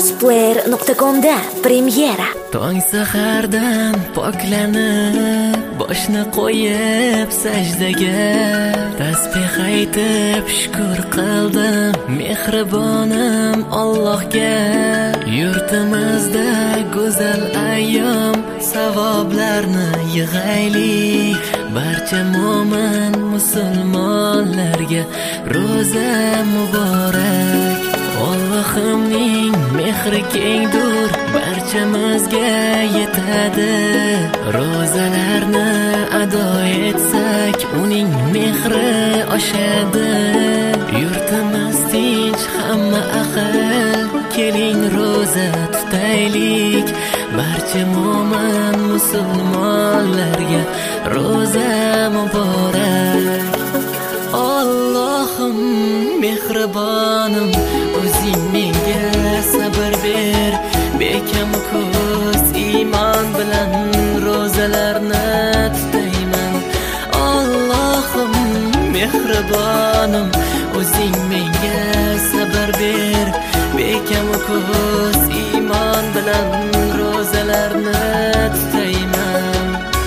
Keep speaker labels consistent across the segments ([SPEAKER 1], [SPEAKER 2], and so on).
[SPEAKER 1] Musplayer.com'da premyera.
[SPEAKER 2] Tong sahardan poklanib, boshni qo'yib sajdaga, tasbih aytib shukr qildim mehribonim Allohga. Yurtimizda go'zal ayyom, savoblarni yig'aylik. Barcha mo'min musulmonlarga ro'za muborak. Allohimning mehri kengdur, barchamizga yetadi. Ro'zalarni ado etsak, uning mehri oshadi. Yurtimiz tinch, hamma ahil, keling ro'za tutaylik. Barcha mo'min musulmonlarga ro'za muborak. Allohim mehribonim, o'zing menga sabr ber. Bekam ko'z iymon bilan ro'zalarni tutayman. Allohim mehribonim, o'zing menga sabr ber. Bekam ko'z iymon bilan ro'zalarni tutayman.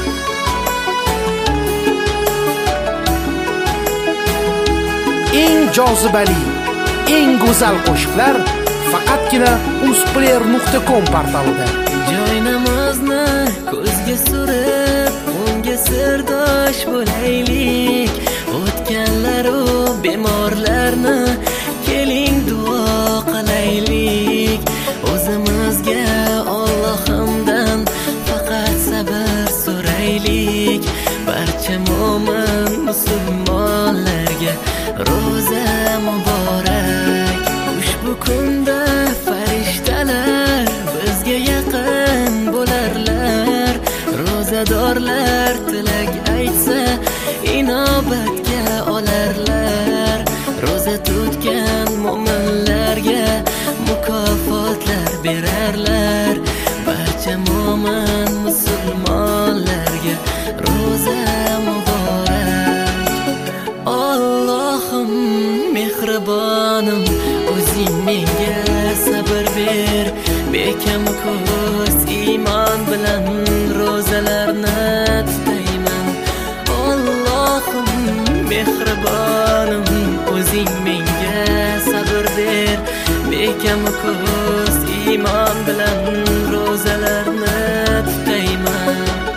[SPEAKER 3] Eng jozibali, eng go'zal qo'shiqlar faqatgina Musplayer.com portalida.
[SPEAKER 2] Joy namozni ko'zga surib, unga sirdosh bo'laylik. O'tganlar u bemorlarni keling duo qilaylik. O'zimizga Allohimdan faqat sabr so'raylik. Barcha mo'min musulmonlarga ro'za muborak. Ushbu kunda farishtalar bizga yaqin bo'larlar. Ro'zadorlar tilak aytsa inobatga olarlar. Ro'za tutgan mo'minlarga mukofotlar berarlar. Barcha mo'min musulmonlarga ro'za muborak. Allohim mehribonim, o'zing menga sabr ber. Bekam ko'z iymon bilan ro'zalarni tutayman. Allohim mehribonim, o'zing menga sabr ber. Bekam ko'z iymon bilan ro'zalarni tutayman.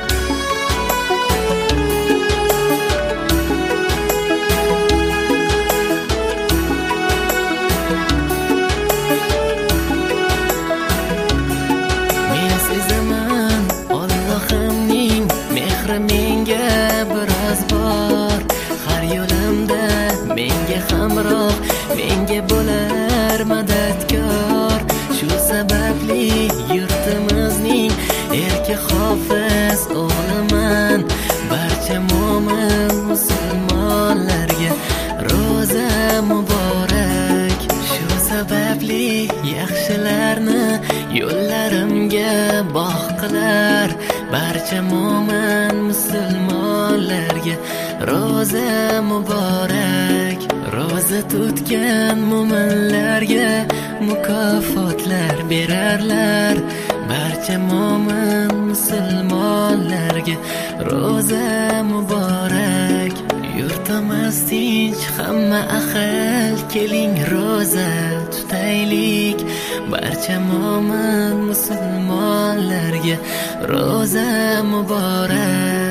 [SPEAKER 2] Menga biroz bor, har yo'limda menga hamroh, menga bo'lar madadkor. Shu sababli yurtimizning erki hofiz o'g'liman. Barcha mo'min musulmonlarga ro'za muborak. Shu sababli yaxshilarni yo'llarimga bog' qilar. Barcha mo'min musulmonlarga ro'za muborak. Ro'za tutgan mo'minlarga mukofotlar berarlar. Barcha mo'min musulmonlarga ro'za muborak. Yurtimiz tinch, hamma ahil, keling ro'za tutaylik. Barcha mo'min musulmonlarga ro'za muborak.